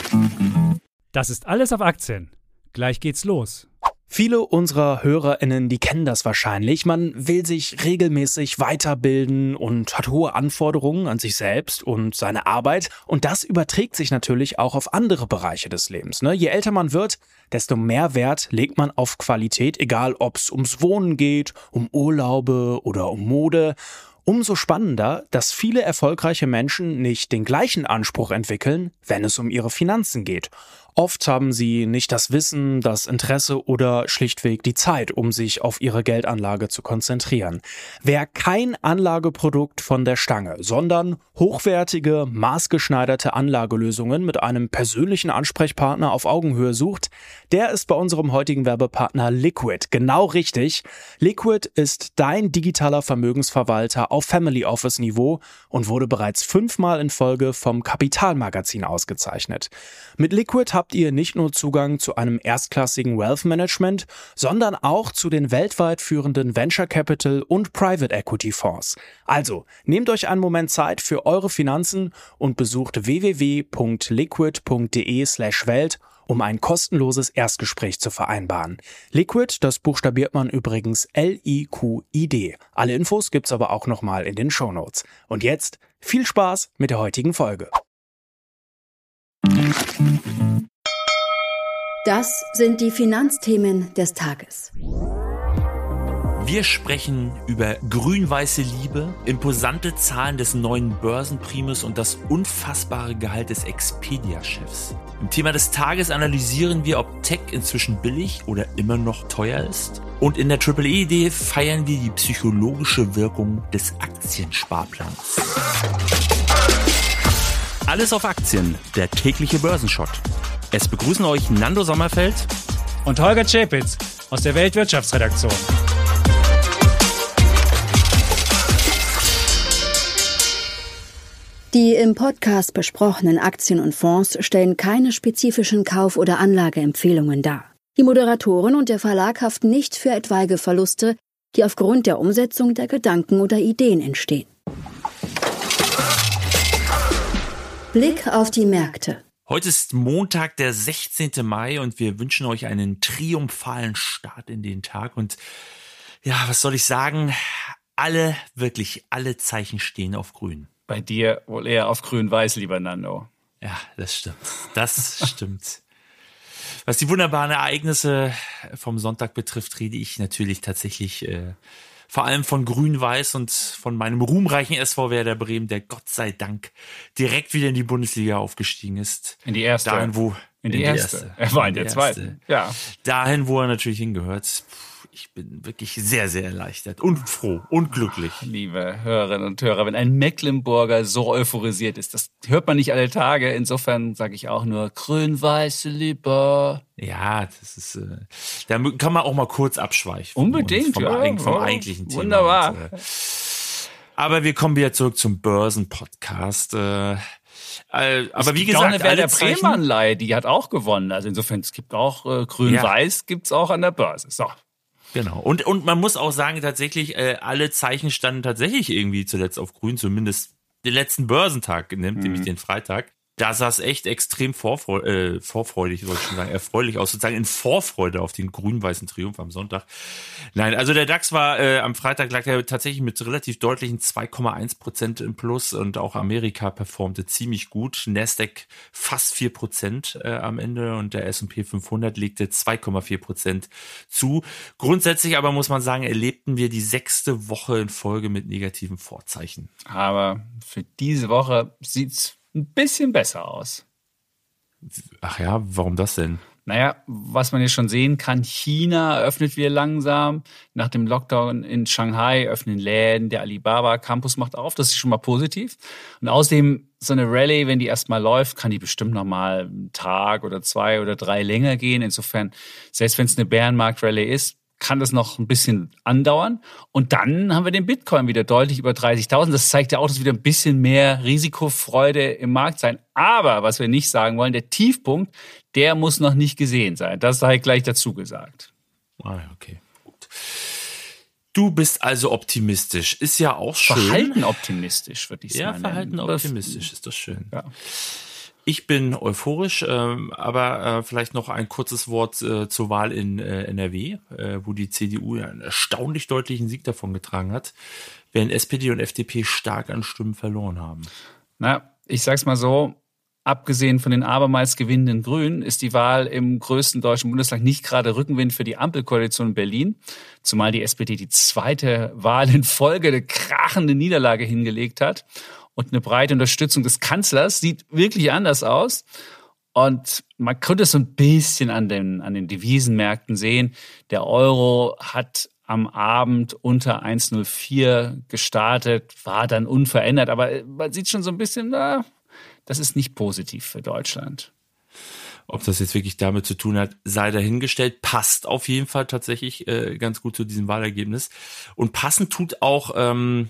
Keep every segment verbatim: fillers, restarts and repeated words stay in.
Das ist alles auf Aktien. Gleich geht's los. Viele unserer HörerInnen, die kennen das wahrscheinlich. Man will sich regelmäßig weiterbilden und hat hohe Anforderungen an sich selbst und seine Arbeit. Und das überträgt sich natürlich auch auf andere Bereiche des Lebens. Ne? Je älter man wird, desto mehr Wert legt man auf Qualität, egal ob es ums Wohnen geht, um Urlaube oder um Mode. Umso spannender, dass viele erfolgreiche Menschen nicht den gleichen Anspruch entwickeln, wenn es um ihre Finanzen geht. Oft haben sie nicht das Wissen, das Interesse oder schlichtweg die Zeit, um sich auf ihre Geldanlage zu konzentrieren. Wer kein Anlageprodukt von der Stange, sondern hochwertige, maßgeschneiderte Anlagelösungen mit einem persönlichen Ansprechpartner auf Augenhöhe sucht, der ist bei unserem heutigen Werbepartner Liquid genau richtig. Liquid ist dein digitaler Vermögensverwalter auf Family Office Niveau und wurde bereits fünfmal in Folge vom Kapitalmagazin ausgezeichnet. Mit Liquid habt ihr nicht nur Zugang zu einem erstklassigen Wealth Management, sondern auch zu den weltweit führenden Venture Capital und Private Equity Fonds. Also, nehmt euch einen Moment Zeit für eure Finanzen und besucht w w w punkt liquid punkt d e slash welt, um ein kostenloses Erstgespräch zu vereinbaren. Liquid, das buchstabiert man übrigens L I Q I D. Alle Infos gibt's aber auch nochmal in den Shownotes. Und jetzt viel Spaß mit der heutigen Folge. Das sind die Finanzthemen des Tages. Wir sprechen über grün-weiße Liebe, imposante Zahlen des neuen Börsenprimus und das unfassbare Gehalt des Expedia-Chefs. Im Thema des Tages analysieren wir, ob Tech inzwischen billig oder immer noch teuer ist. Und in der Triple E-Idee feiern wir die psychologische Wirkung des Aktiensparplans. Alles auf Aktien, der tägliche Börsenschott. Es begrüßen euch Nando Sommerfeld Und Holger Czapitz aus der Weltwirtschaftsredaktion. Die im Podcast besprochenen Aktien und Fonds stellen keine spezifischen Kauf- oder Anlageempfehlungen dar. Die Moderatoren und der Verlag haften nicht für etwaige Verluste, die aufgrund der Umsetzung der Gedanken oder Ideen entstehen. Blick auf die Märkte. Heute ist Montag, der sechzehnten Mai und wir wünschen euch einen triumphalen Start in den Tag. Und ja, was soll ich sagen? Alle, wirklich alle Zeichen stehen auf grün. Bei dir wohl eher auf grün-weiß, lieber Nando. Ja, das stimmt. Das stimmt. Was die wunderbaren Ereignisse vom Sonntag betrifft, rede ich natürlich tatsächlich äh, vor allem von Grün-Weiß und von meinem ruhmreichen S V Werder Bremen, der Gott sei Dank direkt wieder in die Bundesliga aufgestiegen ist. In die erste. Dahin, wo, in die, in die erste. erste. Er war in, in der erste. zweiten. Ja. Dahin, wo er natürlich hingehört. Ich bin wirklich sehr, sehr erleichtert und froh und glücklich. Liebe Hörerinnen und Hörer, wenn ein Mecklenburger so euphorisiert ist, das hört man nicht alle Tage. Insofern sage ich auch nur grün-weiße Liebe. Ja, das ist, äh, da kann man auch mal kurz abschweifen. Unbedingt, vom, ja. vom, vom oh, eigentlichen Thema. Wunderbar. Und, äh, aber wir kommen wieder zurück zum Börsenpodcast. Äh, äh, aber wie gesagt, eine Werder Zeichen- Bremen-Anleihe, die hat auch gewonnen. Also insofern, es gibt auch äh, grün-weiß, ja. Gibt's auch an der Börse. So. Genau. Und, und man muss auch sagen, tatsächlich, äh, alle Zeichen standen tatsächlich irgendwie zuletzt auf grün, zumindest den letzten Börsentag, nimmt, mhm. nämlich den Freitag. Da sah es echt extrem vorfreu- äh, vorfreudig, wollte ich schon sagen, erfreulich aus, sozusagen in Vorfreude auf den grün-weißen Triumph am Sonntag. Nein, also der DAX war, äh, am Freitag lag er tatsächlich mit relativ deutlichen zwei Komma eins Prozent im Plus und auch Amerika performte ziemlich gut. Nasdaq fast vier Prozent äh, am Ende und der S und P fünfhundert legte zwei Komma vier Prozent zu. Grundsätzlich aber muss man sagen, erlebten wir die sechste Woche in Folge mit negativen Vorzeichen. Aber für diese Woche sieht's ein bisschen besser aus. Ach ja, warum das denn? Naja, was man jetzt schon sehen kann, China öffnet wieder langsam. Nach dem Lockdown in Shanghai öffnen Läden, der Alibaba Campus macht auf. Das ist schon mal positiv. Und außerdem so eine Rallye, wenn die erstmal läuft, kann die bestimmt noch mal einen Tag oder zwei oder drei länger gehen. Insofern, selbst wenn es eine Bärenmarkt-Rallye ist, kann das noch ein bisschen andauern. Und dann haben wir den Bitcoin wieder deutlich über dreißigtausend. Das zeigt ja auch, dass wieder ein bisschen mehr Risikofreude im Markt sein. Aber was wir nicht sagen wollen, der Tiefpunkt, der muss noch nicht gesehen sein. Das sei gleich dazu gesagt. Ah, okay, gut. Du bist also optimistisch. Ist ja auch schön. Verhalten optimistisch, würde ich ja, sagen. Ja, verhalten optimistisch ist das schön. Ja. Ich bin euphorisch, ähm, aber äh, vielleicht noch ein kurzes Wort äh, zur Wahl in äh, N R W, äh, wo die C D U einen erstaunlich deutlichen Sieg davon getragen hat, während S P D und F D P stark an Stimmen verloren haben. Na, ich sag's mal so, abgesehen von den abermals gewinnenden Grünen ist die Wahl im größten deutschen Bundesland nicht gerade Rückenwind für die Ampelkoalition in Berlin, zumal die S P D die zweite Wahl in Folge eine krachende Niederlage hingelegt hat. Und eine breite Unterstützung des Kanzlers sieht wirklich anders aus. Und man könnte es so ein bisschen an den, an den Devisenmärkten sehen. Der Euro hat am Abend unter eins Komma null vier gestartet, war dann unverändert. Aber man sieht schon so ein bisschen, na, das ist nicht positiv für Deutschland. Ob das jetzt wirklich damit zu tun hat, sei dahingestellt. Passt auf jeden Fall tatsächlich äh, ganz gut zu diesem Wahlergebnis. Und passend tut auch... Ähm,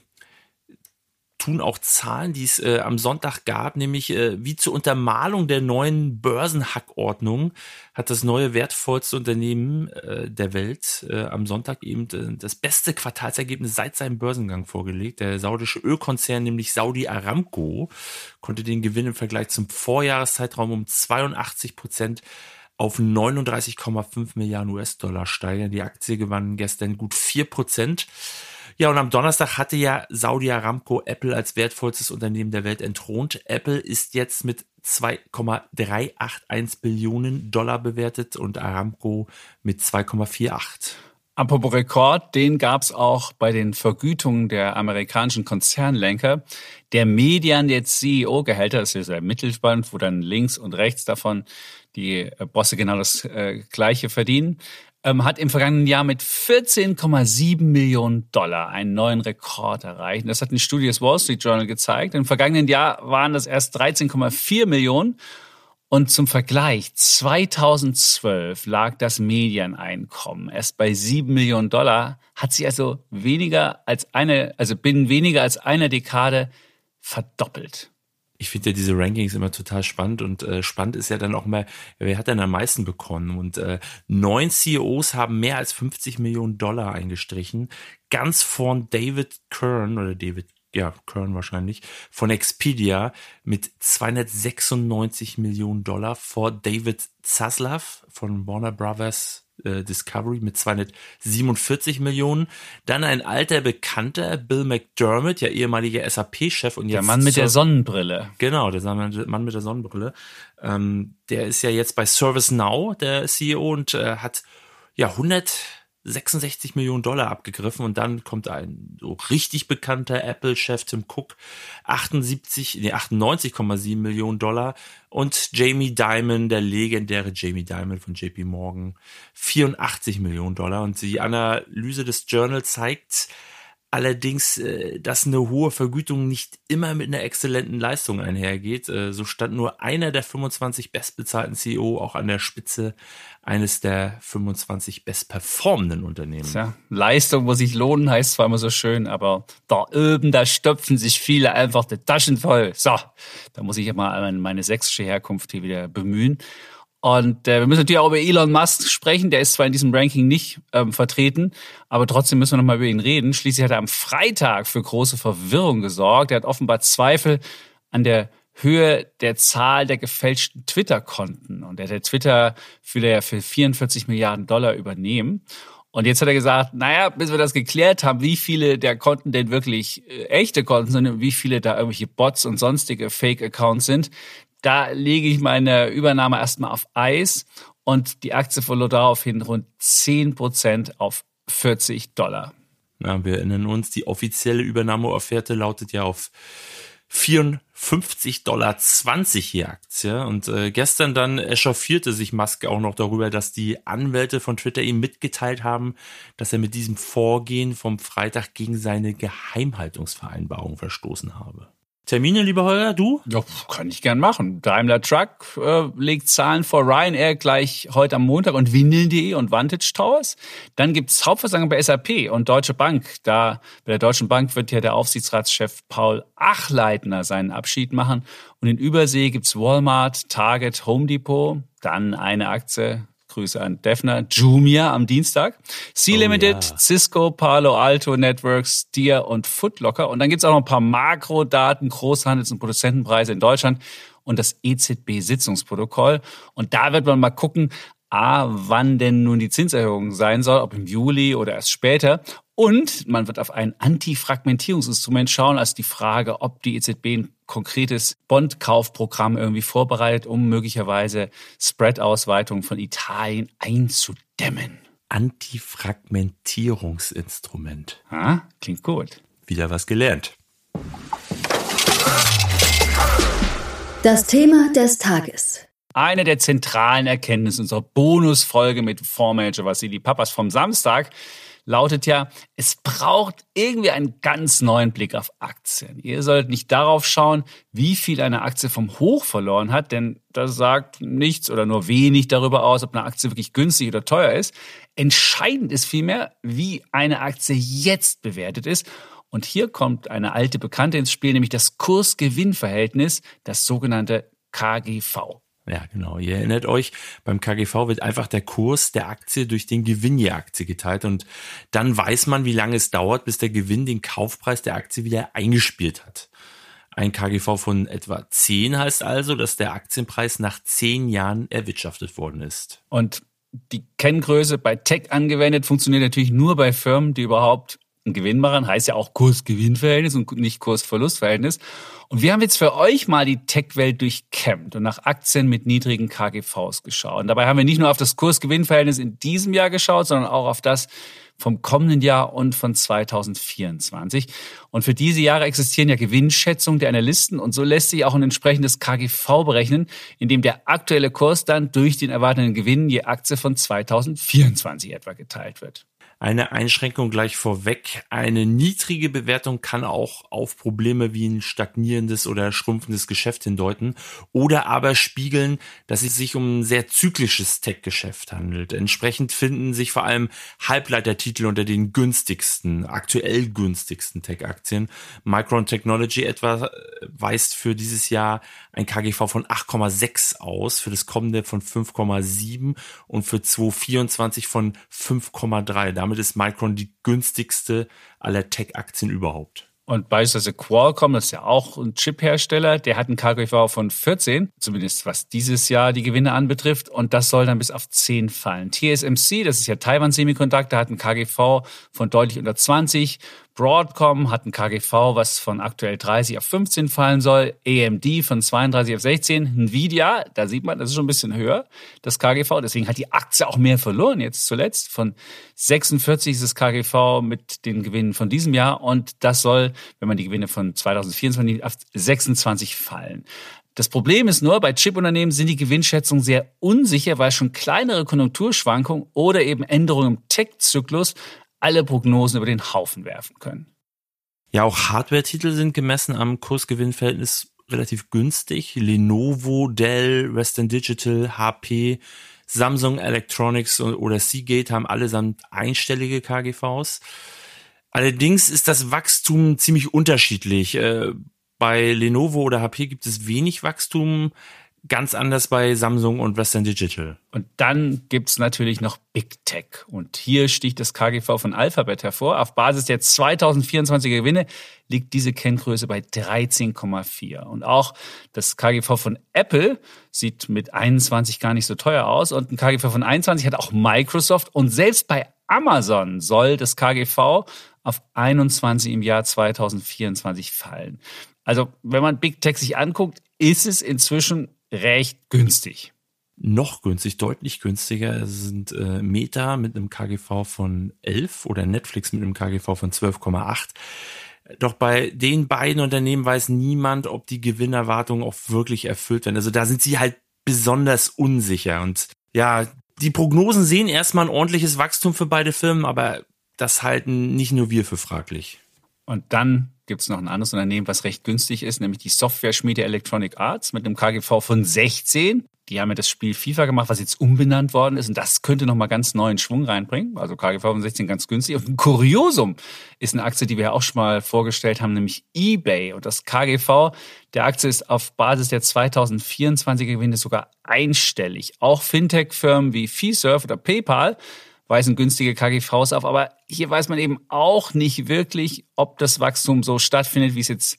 tun auch Zahlen, die es äh, am Sonntag gab, nämlich äh, wie zur Untermalung der neuen Börsenhackordnung hat das neue wertvollste Unternehmen äh, der Welt äh, am Sonntag eben äh, das beste Quartalsergebnis seit seinem Börsengang vorgelegt. Der saudische Ölkonzern, nämlich Saudi Aramco, konnte den Gewinn im Vergleich zum Vorjahreszeitraum um zweiundachtzig Prozent auf neununddreißig Komma fünf Milliarden U S-Dollar steigern. Die Aktie gewann gestern gut vier Prozent. Ja, und am Donnerstag hatte ja Saudi Aramco Apple als wertvollstes Unternehmen der Welt entthront. Apple ist jetzt mit zwei Komma dreihundertachtzig Billionen Dollar bewertet und Aramco mit zwei Komma achtundvierzig. Apropos Rekord, den gab's auch bei den Vergütungen der amerikanischen Konzernlenker. Der Median der C E O-Gehälter, das ist ja der Mittelspann, wo dann links und rechts davon die Bosse genau das äh, Gleiche verdienen, ähm, hat im vergangenen Jahr mit vierzehn Komma sieben Millionen Dollar einen neuen Rekord erreicht. Das hat eine Studie des Wall Street Journal gezeigt. Im vergangenen Jahr waren das erst dreizehn Komma vier Millionen. Und zum Vergleich, zweitausendzwölf lag das Medianeinkommen erst bei sieben Millionen Dollar, hat sich also weniger als eine, also binnen weniger als einer Dekade verdoppelt. Ich finde ja diese Rankings immer total spannend und äh, spannend ist ja dann auch mal, wer hat denn am meisten bekommen? Und äh, neun C E Os haben mehr als fünfzig Millionen Dollar eingestrichen. Ganz vorn David Kern oder David ja, Kern wahrscheinlich, von Expedia mit zweihundertsechsundneunzig Millionen Dollar, vor David Zaslav von Warner Brothers äh, Discovery mit zweihundertsiebenundvierzig Millionen. Dann ein alter Bekannter, Bill McDermott, ja ehemaliger S A P-Chef. Und jetzt der Mann mit der Sonnenbrille. Genau, der Mann mit der Sonnenbrille. Ähm, der ist ja jetzt bei ServiceNow, der C E O, und äh, hat ja hundertsechsundsechzig Millionen Dollar abgegriffen. Und dann kommt ein so richtig bekannter Apple-Chef Tim Cook, achtundsiebzig, nee, achtundneunzig Komma sieben Millionen Dollar. Und Jamie Dimon, der legendäre Jamie Dimon von J P Morgan, vierundachtzig Millionen Dollar. Und die Analyse des Journal zeigt allerdings, dass eine hohe Vergütung nicht immer mit einer exzellenten Leistung einhergeht. So stand nur einer der fünfundzwanzig bestbezahlten C E O auch an der Spitze eines der fünfundzwanzig bestperformenden Unternehmen. Tja, Leistung muss sich lohnen, heißt zwar immer so schön, aber da oben, da stopfen sich viele einfach die Taschen voll. So, da muss ich mal meine sächsische Herkunft hier wieder bemühen. Und äh, wir müssen natürlich auch über Elon Musk sprechen. Der ist zwar in diesem Ranking nicht ähm, vertreten, aber trotzdem müssen wir noch mal über ihn reden. Schließlich hat er am Freitag für große Verwirrung gesorgt. Er hat offenbar Zweifel an der Höhe der Zahl der gefälschten Twitter-Konten. Und er hat Twitter will er für vierundvierzig Milliarden Dollar übernehmen. Und jetzt hat er gesagt, naja, bis wir das geklärt haben, wie viele der Konten denn wirklich äh, echte Konten sind und wie viele da irgendwelche Bots und sonstige Fake-Accounts sind, da lege ich meine Übernahme erstmal auf Eis und die Aktie verlor daraufhin rund zehn Prozent auf vierzig Dollar. Ja, wir erinnern uns, die offizielle Übernahmeofferte lautet ja auf vierundfünfzig Dollar zwanzig je Aktie. Und äh, gestern dann echauffierte sich Musk auch noch darüber, dass die Anwälte von Twitter ihm mitgeteilt haben, dass er mit diesem Vorgehen vom Freitag gegen seine Geheimhaltungsvereinbarung verstoßen habe. Termine, lieber Holger, du? Ja, kann ich gern machen. Daimler Truck äh, legt Zahlen vor, Ryanair gleich heute am Montag und Windeln punkt de und Vantage Towers. Dann gibt's Hauptversammlung bei S A P und Deutsche Bank. Da bei der Deutschen Bank wird ja der Aufsichtsratschef Paul Achleitner seinen Abschied machen. Und in Übersee gibt's Walmart, Target, Home Depot. Dann eine Aktie. Grüße an Defner, Jumia am Dienstag, C-Limited, oh, ja. Cisco, Palo Alto Networks, Deere und Foot Locker. Und dann gibt's auch noch ein paar Makrodaten, Großhandels- und Produzentenpreise in Deutschland. und das E Z B-Sitzungsprotokoll. Und da wird man mal gucken, A, wann denn nun die Zinserhöhung sein soll, ob im Juli oder erst später. Und man wird auf ein Antifragmentierungsinstrument schauen, also die Frage, ob die E Z B ein konkretes Bondkaufprogramm irgendwie vorbereitet, um möglicherweise Spread-Ausweitung von Italien einzudämmen. Antifragmentierungsinstrument. Ah, klingt gut. Wieder was gelernt. Das Thema des Tages. Eine der zentralen Erkenntnisse unserer Bonusfolge mit Fondsmanager Vassili Pappas vom Samstag lautet ja, es braucht irgendwie einen ganz neuen Blick auf Aktien. Ihr solltet nicht darauf schauen, wie viel eine Aktie vom Hoch verloren hat, denn das sagt nichts oder nur wenig darüber aus, ob eine Aktie wirklich günstig oder teuer ist. Entscheidend ist vielmehr, wie eine Aktie jetzt bewertet ist. Und hier kommt eine alte Bekannte ins Spiel, nämlich das Kurs-Gewinn-Verhältnis, das sogenannte K G V. Ja, genau. Ihr erinnert euch, beim K G V wird einfach der Kurs der Aktie durch den Gewinn der Aktie geteilt und dann weiß man, wie lange es dauert, bis der Gewinn den Kaufpreis der Aktie wieder eingespielt hat. Ein K G V von etwa zehn heißt also, dass der Aktienpreis nach zehn Jahren erwirtschaftet worden ist. Und die Kenngröße bei Tech angewendet funktioniert natürlich nur bei Firmen, die überhaupt einen Gewinn machen, heißt ja auch Kurs-Gewinn-Verhältnis und nicht Kurs-Verlust-Verhältnis. Und wir haben jetzt für euch mal die Tech-Welt durchkämmt und nach Aktien mit niedrigen K G Vs geschaut. Und dabei haben wir nicht nur auf das Kurs-Gewinn-Verhältnis in diesem Jahr geschaut, sondern auch auf das vom kommenden Jahr und von zweitausendvierundzwanzig. Und für diese Jahre existieren ja Gewinnschätzungen der Analysten und so lässt sich auch ein entsprechendes K G V berechnen, in dem der aktuelle Kurs dann durch den erwarteten Gewinn je Aktie von zweitausendvierundzwanzig etwa geteilt wird. Eine Einschränkung gleich vorweg. Eine niedrige Bewertung kann auch auf Probleme wie ein stagnierendes oder schrumpfendes Geschäft hindeuten oder aber spiegeln, dass es sich um ein sehr zyklisches Tech-Geschäft handelt. Entsprechend finden sich vor allem Halbleitertitel unter den günstigsten, aktuell günstigsten Tech-Aktien. Micron Technology etwa weist für dieses Jahr ein K G V von acht Komma sechs aus, für das kommende von fünf Komma sieben und für zweitausendvierundzwanzig von fünf Komma drei. Damit ist Micron die günstigste aller Tech-Aktien überhaupt. Und beispielsweise Qualcomm, das ist ja auch ein Chip-Hersteller, der hat einen K G V von vierzehn, zumindest was dieses Jahr die Gewinne anbetrifft. Und das soll dann bis auf zehn fallen. T S M C, das ist ja Taiwan Semiconductor, hat einen K G V von deutlich unter zwanzig. Broadcom hat ein K G V, was von aktuell dreißig auf fünfzehn fallen soll. A M D von zweiunddreißig auf sechzehn. Nvidia, da sieht man, das ist schon ein bisschen höher, das K G V. Deswegen hat die Aktie auch mehr verloren jetzt zuletzt. Von sechsundvierzig ist das K G V mit den Gewinnen von diesem Jahr. Und das soll, wenn man die Gewinne von zweitausendvierundzwanzig auf sechsundzwanzig fallen. Das Problem ist nur, bei Chip-Unternehmen sind die Gewinnschätzungen sehr unsicher, weil schon kleinere Konjunkturschwankungen oder eben Änderungen im Tech-Zyklus alle Prognosen über den Haufen werfen können. Ja, auch Hardware-Titel sind gemessen am Kurs-Gewinn-Verhältnis relativ günstig. Lenovo, Dell, Western Digital, H P, Samsung Electronics oder Seagate haben allesamt einstellige K G Vs. Allerdings ist das Wachstum ziemlich unterschiedlich. Bei Lenovo oder H P gibt es wenig Wachstum, ganz anders bei Samsung und Western Digital. Und dann gibt's natürlich noch Big Tech. Und hier sticht das K G V von Alphabet hervor. Auf Basis der zweitausendvierundzwanziger Gewinne liegt diese Kenngröße bei dreizehn Komma vier. Und auch das K G V von Apple sieht mit einundzwanzig gar nicht so teuer aus. Und ein K G V von einundzwanzig hat auch Microsoft. Und selbst bei Amazon soll das K G V auf einundzwanzig im Jahr zweitausendvierundzwanzig fallen. Also wenn man Big Tech sich anguckt, ist es inzwischen recht günstig. Noch günstig, deutlich günstiger sind äh, Meta mit einem K G V von elf oder Netflix mit einem K G V von zwölf Komma acht. Doch bei den beiden Unternehmen weiß niemand, ob die Gewinnerwartungen auch wirklich erfüllt werden. Also da sind sie halt besonders unsicher. Und ja, die Prognosen sehen erstmal ein ordentliches Wachstum für beide Firmen, aber das halten nicht nur wir für fraglich. Und dann gibt es noch ein anderes Unternehmen, was recht günstig ist, nämlich die Software-Schmiede Electronic Arts mit einem K G V von sechzehn. Die haben ja das Spiel FIFA gemacht, was jetzt umbenannt worden ist. Und das könnte nochmal ganz neuen Schwung reinbringen. Also K G V von sechzehn ganz günstig. Und ein Kuriosum ist eine Aktie, die wir ja auch schon mal vorgestellt haben, nämlich eBay. Und das K G V der Aktie ist auf Basis der zweitausendvierundzwanziger Gewinne sogar einstellig. Auch Fintech-Firmen wie Fiserv oder PayPal weisen günstige K G Vs auf. Aber hier weiß man eben auch nicht wirklich, ob das Wachstum so stattfindet, wie es jetzt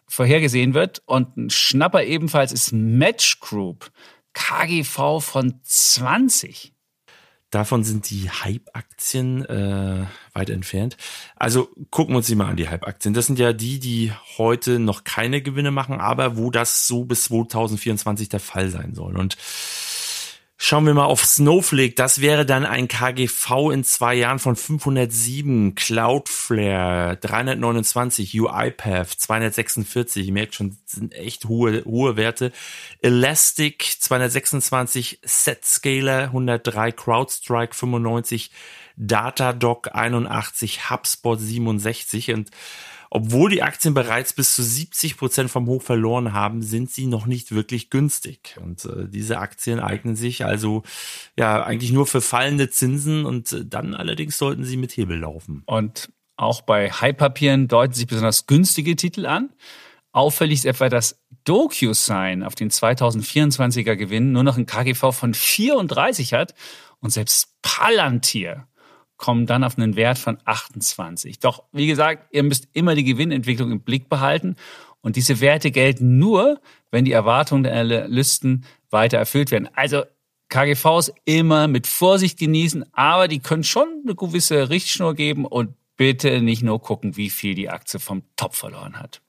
vorhergesehen wird. Und ein Schnapper ebenfalls ist Match Group, K G V von zwanzig. Davon sind die Hype-Aktien äh, weit entfernt. Also gucken wir uns die mal an, die Hype-Aktien. Das sind ja die, die heute noch keine Gewinne machen, aber wo das so bis zwanzig vierundzwanzig der Fall sein soll. Und schauen wir mal auf Snowflake. Das wäre dann ein K G V in zwei Jahren von fünfhundertsieben, Cloudflare dreihundertneunundzwanzig, UiPath zweihundertsechsundvierzig. Ihr merkt schon, das sind echt hohe, hohe Werte. Elastic zweihundertsechsundzwanzig, Zscaler hundertdrei, CrowdStrike fünfundneunzig, Datadog einundachtzig, HubSpot siebenundsechzig. Und obwohl die Aktien bereits bis zu siebzig Prozent vom Hoch verloren haben, sind sie noch nicht wirklich günstig. Und äh, diese Aktien eignen sich also ja eigentlich nur für fallende Zinsen und äh, dann allerdings sollten sie mit Hebel laufen. Und auch bei Hype-Papieren deuten sich besonders günstige Titel an. Auffällig ist etwa, dass DocuSign auf den zweitausendvierundzwanziger Gewinn nur noch ein K G V von vierunddreißig hat und selbst Palantir kommen dann auf einen Wert von achtundzwanzig. Doch, wie gesagt, ihr müsst immer die Gewinnentwicklung im Blick behalten. Und diese Werte gelten nur, wenn die Erwartungen der Analysten weiter erfüllt werden. Also K G Vs immer mit Vorsicht genießen, aber die können schon eine gewisse Richtschnur geben und bitte nicht nur gucken, wie viel die Aktie vom Top verloren hat.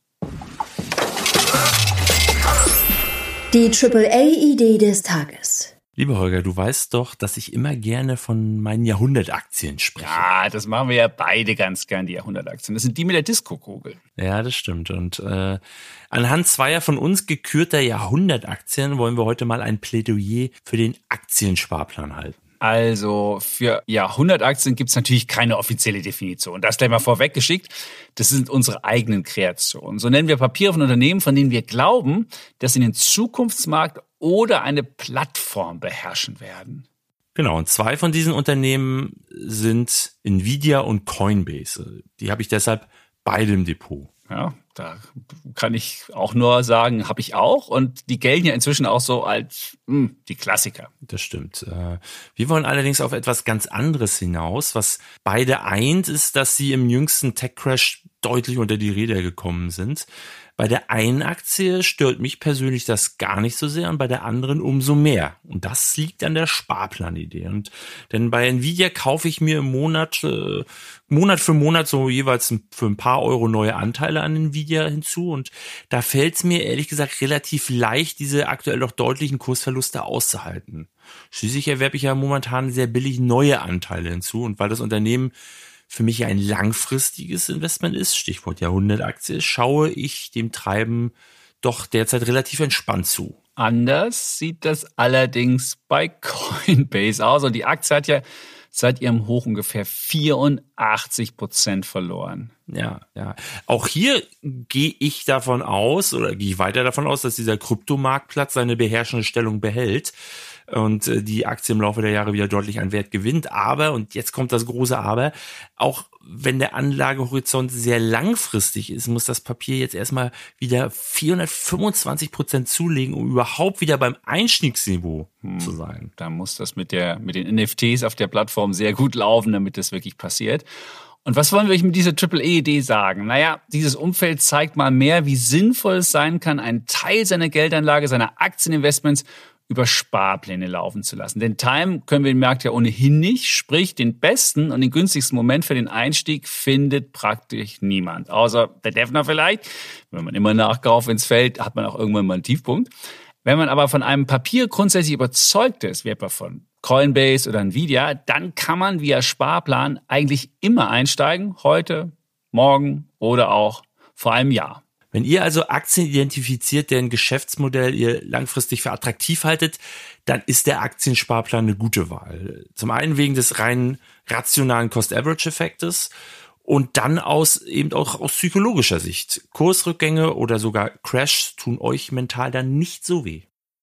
Die Triple A-Idee des Tages. Lieber Holger, du weißt doch, dass ich immer gerne von meinen Jahrhundertaktien spreche. Ja, das machen wir ja beide ganz gern, die Jahrhundertaktien. Das sind die mit der Disco-Kugel. Ja, das stimmt. Und äh, anhand zweier von uns gekürter Jahrhundertaktien wollen wir heute mal ein Plädoyer für den Aktiensparplan halten. Also für Jahrhundertaktien gibt es natürlich keine offizielle Definition. Das gleich mal vorweggeschickt. Das sind unsere eigenen Kreationen. So nennen wir Papiere von Unternehmen, von denen wir glauben, dass sie den Zukunftsmarkt oder eine Plattform beherrschen werden. Genau, und zwei von diesen Unternehmen sind Nvidia und Coinbase. Die habe ich deshalb beide im Depot. Ja, da kann ich auch nur sagen, habe ich auch. Und die gelten ja inzwischen auch so als mh, die Klassiker. Das stimmt. Wir wollen allerdings auf etwas ganz anderes hinaus. Was beide eint, ist, dass sie im jüngsten Tech-Crash deutlich unter die Räder gekommen sind. Bei der einen Aktie stört mich persönlich das gar nicht so sehr und bei der anderen umso mehr. Und das liegt an der Sparplanidee. Und denn bei Nvidia kaufe ich mir im Monat, äh, Monat für Monat so jeweils für ein paar Euro neue Anteile an Nvidia hinzu. Und da fällt es mir ehrlich gesagt relativ leicht, diese aktuell doch deutlichen Kursverluste auszuhalten. Schließlich erwerbe ich ja momentan sehr billig neue Anteile hinzu. Und weil das Unternehmen für mich ein langfristiges Investment ist, Stichwort Jahrhundertaktie, schaue ich dem Treiben doch derzeit relativ entspannt zu. Anders sieht das allerdings bei Coinbase aus. Und die Aktie hat ja seit ihrem Hoch ungefähr vierundachtzig Prozent verloren. Ja, ja. Auch hier gehe ich davon aus, oder gehe ich weiter davon aus, dass dieser Kryptomarktplatz seine beherrschende Stellung behält und die Aktie im Laufe der Jahre wieder deutlich an Wert gewinnt. Aber, und jetzt kommt das große Aber, auch wenn der Anlagehorizont sehr langfristig ist, muss das Papier jetzt erstmal wieder vierhundertfünfundzwanzig Prozent zulegen, um überhaupt wieder beim Einstiegsniveau hm. zu sein. Da muss das mit der, mit den N F Ts auf der Plattform sehr gut laufen, damit das wirklich passiert. Und was wollen wir euch mit dieser Triple A-Idee sagen? Naja, dieses Umfeld zeigt mal mehr, wie sinnvoll es sein kann, einen Teil seiner Geldanlage, seiner Aktieninvestments über Sparpläne laufen zu lassen. Denn Time können wir den Markt ja ohnehin nicht, sprich den besten und den günstigsten Moment für den Einstieg findet praktisch niemand. Außer der Defner vielleicht. Wenn man immer nachkauft, wenn es fällt, hat man auch irgendwann mal einen Tiefpunkt. Wenn man aber von einem Papier grundsätzlich überzeugt ist, wie etwa von Coinbase oder Nvidia, dann kann man via Sparplan eigentlich immer einsteigen, heute, morgen oder auch vor einem Jahr. Wenn ihr also Aktien identifiziert, deren Geschäftsmodell ihr langfristig für attraktiv haltet, dann ist der Aktiensparplan eine gute Wahl. Zum einen wegen des rein rationalen Cost-Average-Effektes und dann aus eben auch aus psychologischer Sicht. Kursrückgänge oder sogar Crashs tun euch mental dann nicht so weh.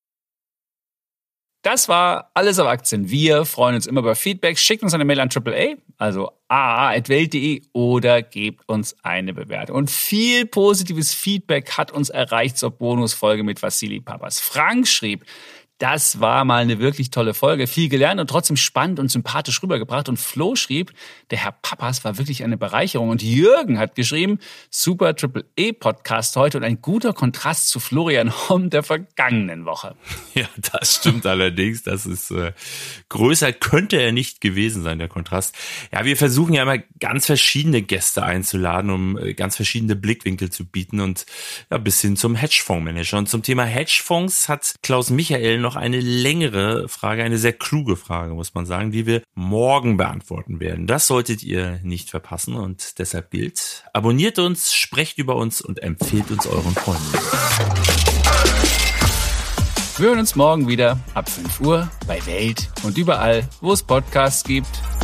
Das war alles auf Aktien. Wir freuen uns immer über Feedback. Schickt uns eine Mail an Triple A, also a a at welt punkt de oder gebt uns eine Bewertung. Und viel positives Feedback hat uns erreicht zur Bonusfolge mit Vassili Papas. Frank schrieb, Das war mal eine wirklich tolle Folge. Viel gelernt und trotzdem spannend und sympathisch rübergebracht. Und Flo schrieb, der Herr Pappas war wirklich eine Bereicherung. Und Jürgen hat geschrieben, super Triple-E-Podcast heute und ein guter Kontrast zu Florian Homm der vergangenen Woche. Ja, das stimmt allerdings. Das ist äh, größer könnte er nicht gewesen sein, der Kontrast. Ja, wir versuchen ja immer ganz verschiedene Gäste einzuladen, um äh, ganz verschiedene Blickwinkel zu bieten und ja, bis hin zum Hedgefondsmanager. Und zum Thema Hedgefonds hat Klaus Michael noch eine längere Frage, eine sehr kluge Frage, muss man sagen, die wir morgen beantworten werden. Das solltet ihr nicht verpassen und deshalb gilt, abonniert uns, sprecht über uns und empfehlt uns euren Freunden. Wir hören uns morgen wieder ab fünf Uhr bei Welt und überall, wo es Podcasts gibt.